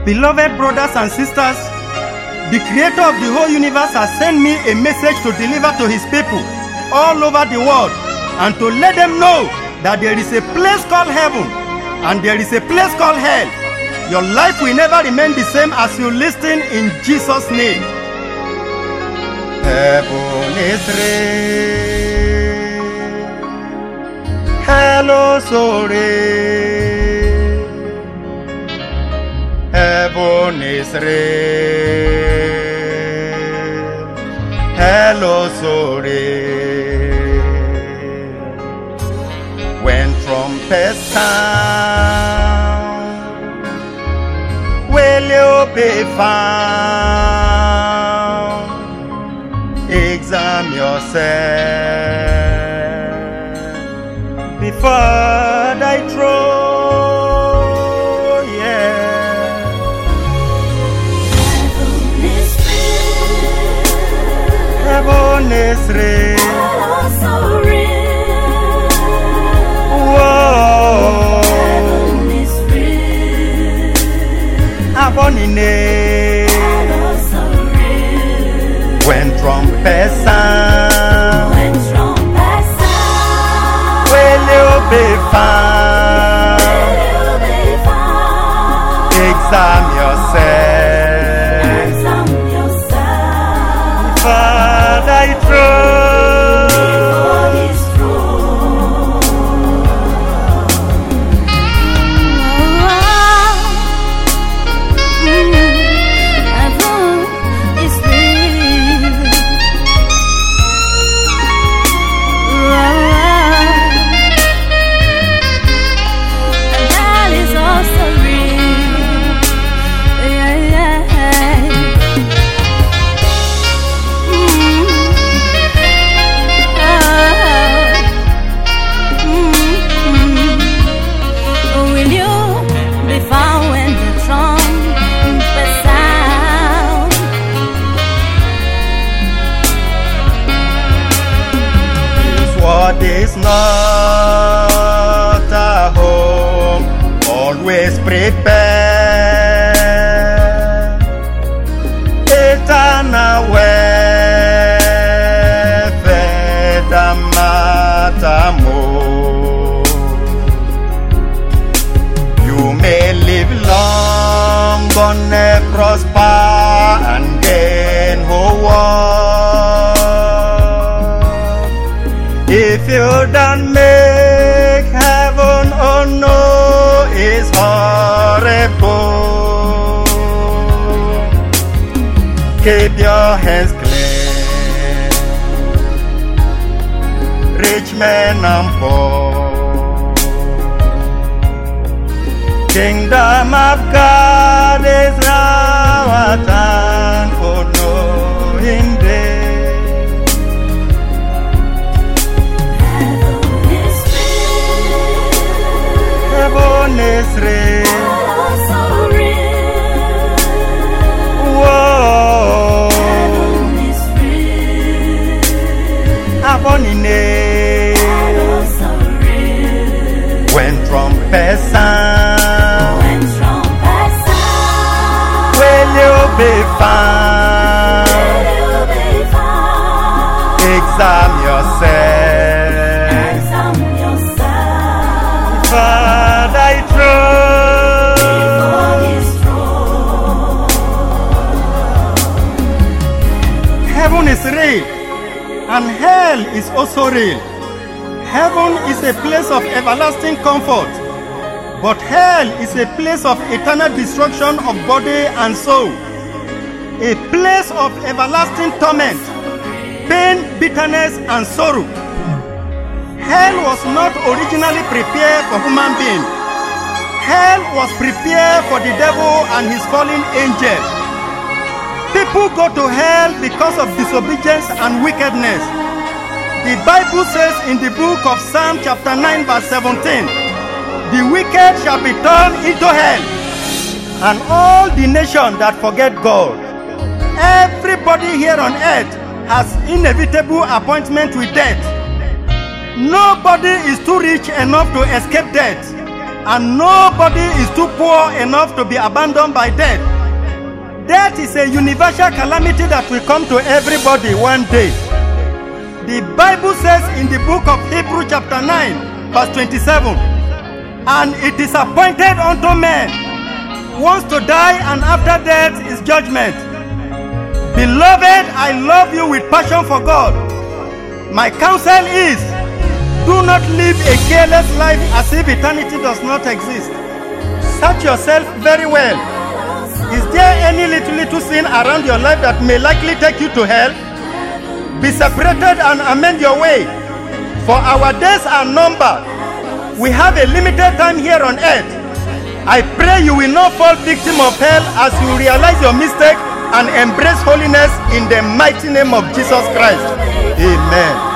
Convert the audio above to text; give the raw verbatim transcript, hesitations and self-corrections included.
Beloved brothers and sisters, the creator of the whole universe has sent me a message to deliver to his people all over the world and to let them know that there is a place called heaven and there is a place called hell. Your life will never remain the same as you listen in Jesus' name. Heaven is real. Hello, sorry. Heaven is real. Hello, sorry. When trumpets sound, will you be found? Examine yourself before thy throne. Yeah. Heaven is real. Hello, so real. Whoa. Heaven is real. Heaven in it. Hello, so real. When trumpets sound, When trumpets sound, will you be found? will you be found? Examine yourself Examine yourself for thy throne. before his throne. Heaven is real. And that is also real. Yeah, yeah. Mm. Oh. Mm. Will you be found when the trumpet sound? This world is not a home, always prepare eternal welfare that matter most. You may live long, but never prosper and gain whole world. If you don't make heaven, oh no, it's horrible. Keep your hands clean, rich men and poor. Kingdom of God is our time for knowing day. Heaven is real. Heaven is real. Hello, so real. Whoa. Heaven is real. Heaven in it. Hello, so real. When trumpets sound, When trumpets sound, will you be found? will you be found? Examine yourself Examine yourself for thy throne. before his throne. Heaven is real and hell is also real. Heaven is a place of everlasting comfort, but hell is a place of eternal destruction of body and soul. A place of everlasting torment, pain, bitterness, and sorrow. Hell was not originally prepared for human beings. Hell was prepared for the devil and his fallen angel. People go to hell because of disobedience and wickedness. The Bible says in the book of Psalm chapter nine verse seventeen, the wicked shall be turned into hell, and all the nations that forget God. Everybody here on earth has inevitable appointment with death. Nobody is too rich enough to escape death. and nobody is too poor enough to be abandoned by death. Death is a universal calamity that will come to everybody one day. The Bible says in the book of Hebrews chapter nine, verse twenty-seven, and it is appointed unto men once to die, and after death is judgment. Beloved, I love you with passion for God. My counsel is, do not live a careless life as if eternity does not exist. Search yourself very well. Is there any little little sin around your life that may likely take you to hell? Be separated and amend your way, for our days are numbered. We have a limited time here on earth. I pray you will not fall victim of hell as you realize your mistake and embrace holiness in the mighty name of Jesus Christ. Amen.